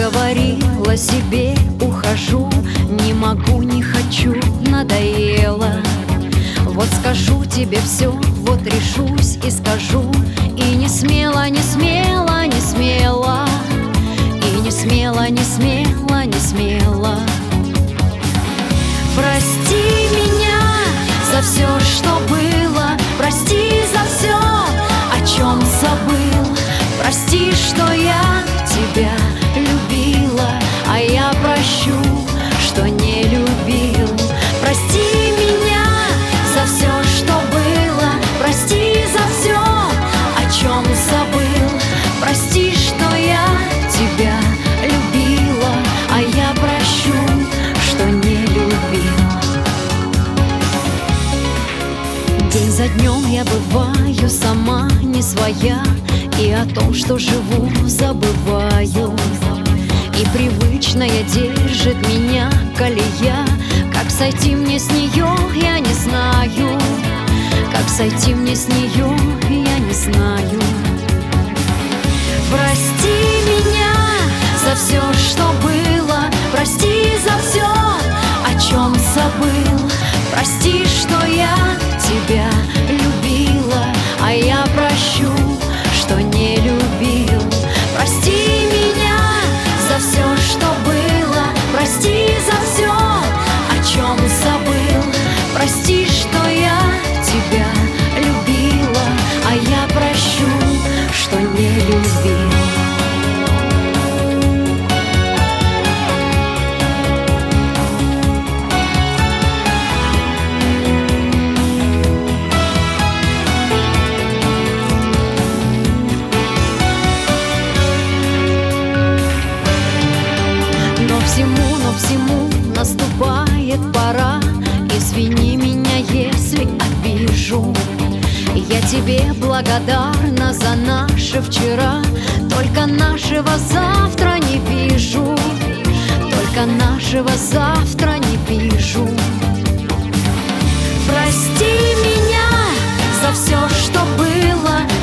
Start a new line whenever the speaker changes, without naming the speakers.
говорила себе, ухожу, не могу, не хочу, надоело. Вот скажу тебе все, вот решусь и скажу. И не смело, не смело, не смело. И не смело, не смело, не смело. Прости меня за все, что было. Прости за все, о чем забыл. Прости, что я тебя любила, а я прощу, что не любил. Прости меня за все, что было. Прости за все, о чем забыл. Прости, что я тебя любила, а я прощу, что не любил. День за днем я бываю сама не своя, и о том, что живу, забываю. И привычная держит меня колея. Как сойти мне с нее, я не знаю. Как сойти мне с нее, я не знаю. Прости меня за все, что было. Прости за все, о чем забыл. Прости, что я тебя любила, а я прощу, что не любил. Прости меня за все, что было. Прости за все, о чем забыл. Прости, что я тебя любила, а я прощу, что не любил. Но всему наступает пора. Извини меня, если обижу. Я тебе благодарна за наше вчера. Только нашего завтра не вижу. Только нашего завтра не вижу. Прости меня за все, что было.